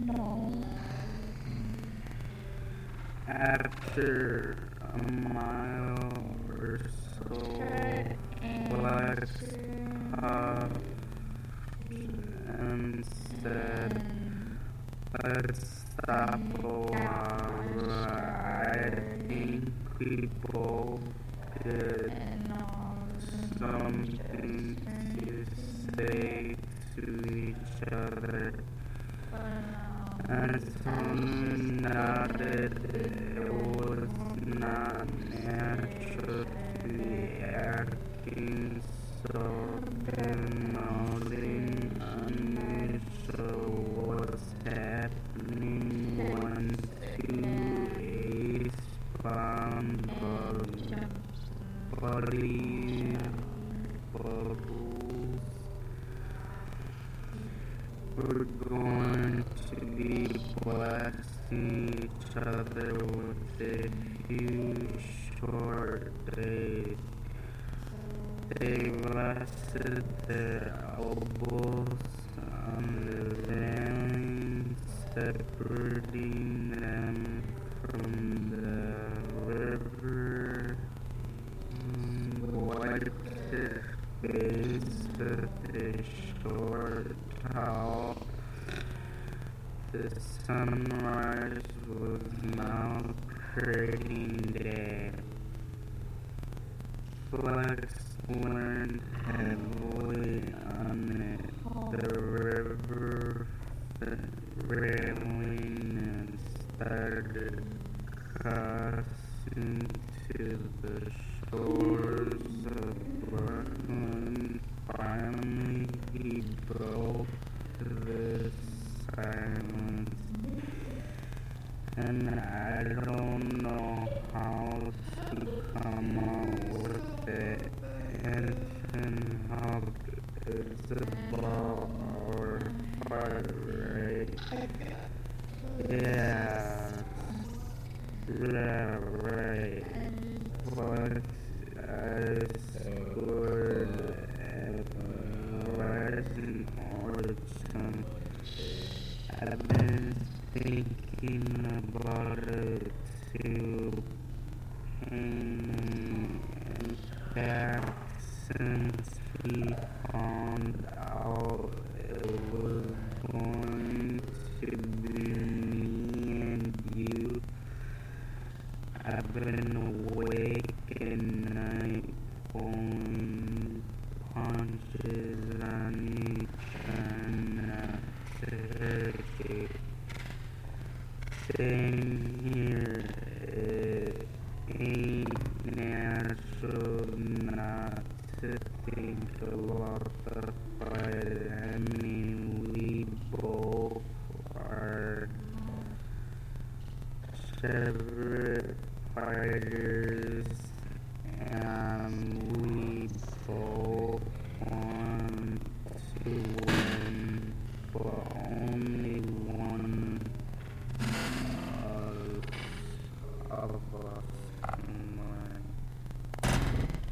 After a mile or so, Black stopped and said, "Let's stop a while. I think we both get something to say to each other." Anton nodded. It was not natural to be acting so, and nothing unusual was happening when two ace-bound body bubbles were going to be blasting each other with a few short days. They rested their elbows on the railing, separating them from the river, wiped their face with a short towel. The sunrise was now creating day. Flex leaned heavily on the river railing and started crossing to the shores of Brooklyn. Finally, he broke the silence, and I don't know how to come up with it. Anything helped Isabel or fire, right? Yeah, right. But I scored at Pleasant Orchard. I've been thinking about it too. In fact, since we found out it was going to be me and you, I've been awake at night pulling punches on you, trying not to hurt you. Staying here, it ain't natural not to think about the fight. I mean, we both are separate fighters, and we both want to